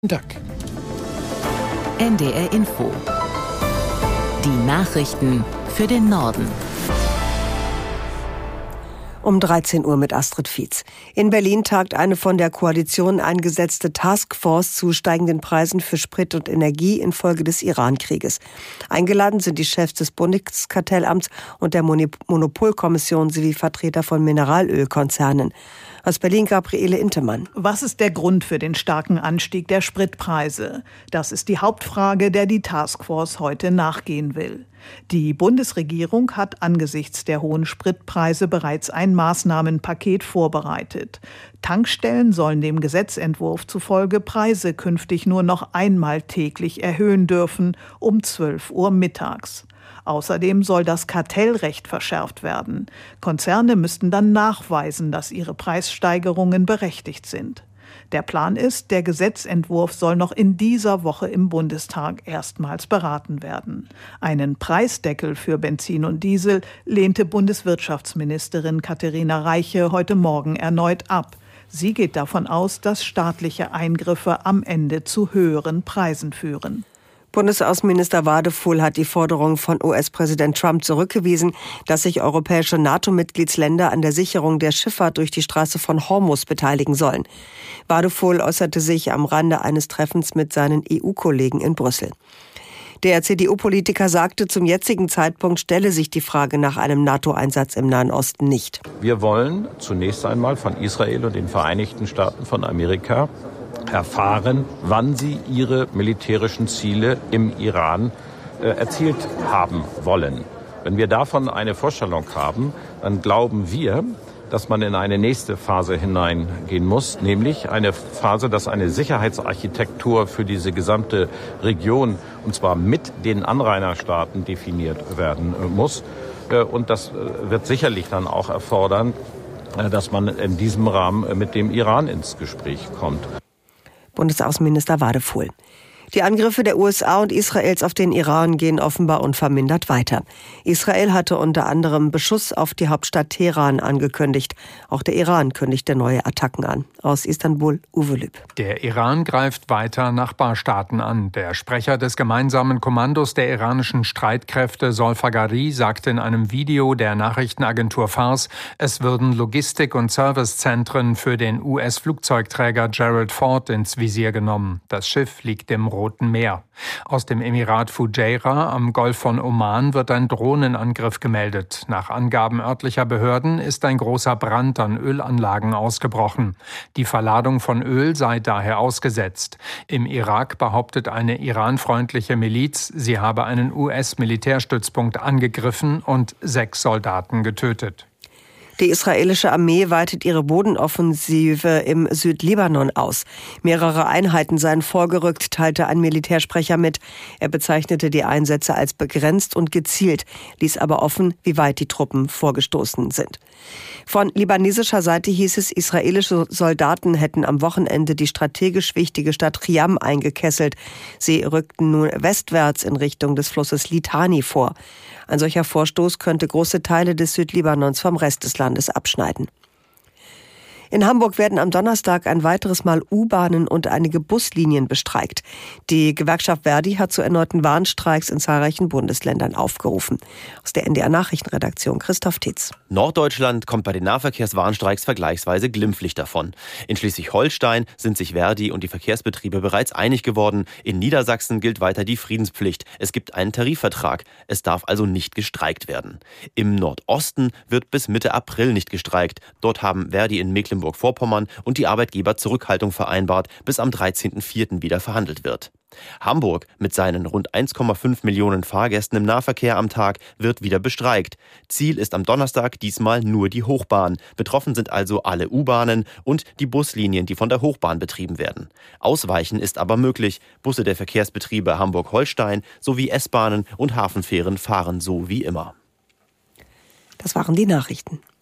Tag. NDR Info. Die Nachrichten für den Norden. Um 13 Uhr mit Astrid Fietz. In Berlin tagt eine von der Koalition eingesetzte Taskforce zu steigenden Preisen für Sprit und Energie infolge des Iran-Krieges. Eingeladen sind die Chefs des Bundeskartellamts und der Monopolkommission sowie Vertreter von Mineralölkonzernen. Aus Berlin Gabriele Intemann. Was ist der Grund für den starken Anstieg der Spritpreise? Das ist die Hauptfrage, der die Taskforce heute nachgehen will. Die Bundesregierung hat angesichts der hohen Spritpreise bereits ein Maßnahmenpaket vorbereitet. Tankstellen sollen dem Gesetzentwurf zufolge Preise künftig nur noch einmal täglich erhöhen dürfen, um 12 Uhr mittags. Außerdem soll das Kartellrecht verschärft werden. Konzerne müssten dann nachweisen, dass ihre Preissteigerungen berechtigt sind. Der Plan ist, der Gesetzentwurf soll noch in dieser Woche im Bundestag erstmals beraten werden. Einen Preisdeckel für Benzin und Diesel lehnte Bundeswirtschaftsministerin Katharina Reiche heute Morgen erneut ab. Sie geht davon aus, dass staatliche Eingriffe am Ende zu höheren Preisen führen. Bundesaußenminister Wadefuhl hat die Forderung von US-Präsident Trump zurückgewiesen, dass sich europäische NATO-Mitgliedsländer an der Sicherung der Schifffahrt durch die Straße von Hormuz beteiligen sollen. Wadefuhl äußerte sich am Rande eines Treffens mit seinen EU-Kollegen in Brüssel. Der CDU-Politiker sagte, zum jetzigen Zeitpunkt stelle sich die Frage nach einem NATO-Einsatz im Nahen Osten nicht. Wir wollen zunächst einmal von Israel und den Vereinigten Staaten von Amerika erfahren, wann sie ihre militärischen Ziele im Iran erzielt haben wollen. Wenn wir davon eine Vorstellung haben, dann glauben wir, dass man in eine nächste Phase hineingehen muss, nämlich eine Phase, dass eine Sicherheitsarchitektur für diese gesamte Region, und zwar mit den Anrainerstaaten, definiert werden muss. Und das wird sicherlich dann auch erfordern, dass man in diesem Rahmen mit dem Iran ins Gespräch kommt. Bundesaußenminister Wadefuhl. Die Angriffe der USA und Israels auf den Iran gehen offenbar unvermindert weiter. Israel hatte unter anderem Beschuss auf die Hauptstadt Teheran angekündigt. Auch der Iran kündigte neue Attacken an. Aus Istanbul, Uwe Lüb. Der Iran greift weiter Nachbarstaaten an. Der Sprecher des gemeinsamen Kommandos der iranischen Streitkräfte, Solfagari, sagte in einem Video der Nachrichtenagentur Fars, es würden Logistik- und Servicezentren für den US-Flugzeugträger Gerald Ford ins Visier genommen. Das Schiff liegt im Roten Meer. Aus dem Emirat Fujairah am Golf von Oman wird ein Drohnenangriff gemeldet. Nach Angaben örtlicher Behörden ist ein großer Brand an Ölanlagen ausgebrochen. Die Verladung von Öl sei daher ausgesetzt. Im Irak behauptet eine iranfreundliche Miliz, sie habe einen US-Militärstützpunkt angegriffen und 6 Soldaten getötet. Die israelische Armee weitet ihre Bodenoffensive im Südlibanon aus. Mehrere Einheiten seien vorgerückt, teilte ein Militärsprecher mit. Er bezeichnete die Einsätze als begrenzt und gezielt, ließ aber offen, wie weit die Truppen vorgestoßen sind. Von libanesischer Seite hieß es, israelische Soldaten hätten am Wochenende die strategisch wichtige Stadt Khiam eingekesselt. Sie rückten nun westwärts in Richtung des Flusses Litani vor. Ein solcher Vorstoß könnte große Teile des Südlibanons vom Rest des Landes abschneiden. In Hamburg werden am Donnerstag ein weiteres Mal U-Bahnen und einige Buslinien bestreikt. Die Gewerkschaft Verdi hat zu erneuten Warnstreiks in zahlreichen Bundesländern aufgerufen. Aus der NDR-Nachrichtenredaktion Christoph Titz. Norddeutschland kommt bei den Nahverkehrswarnstreiks vergleichsweise glimpflich davon. In Schleswig-Holstein sind sich Verdi und die Verkehrsbetriebe bereits einig geworden. In Niedersachsen gilt weiter die Friedenspflicht. Es gibt einen Tarifvertrag. Es darf also nicht gestreikt werden. Im Nordosten wird bis Mitte April nicht gestreikt. Dort haben Verdi in Mecklenburg-Vorpommern und die Arbeitgeber Zurückhaltung vereinbart, bis am 13.04. wieder verhandelt wird. Hamburg mit seinen rund 1,5 Millionen Fahrgästen im Nahverkehr am Tag wird wieder bestreikt. Ziel ist am Donnerstag diesmal nur die Hochbahn. Betroffen sind also alle U-Bahnen und die Buslinien, die von der Hochbahn betrieben werden. Ausweichen ist aber möglich. Busse der Verkehrsbetriebe Hamburg-Holstein sowie S-Bahnen und Hafenfähren fahren so wie immer. Das waren die Nachrichten.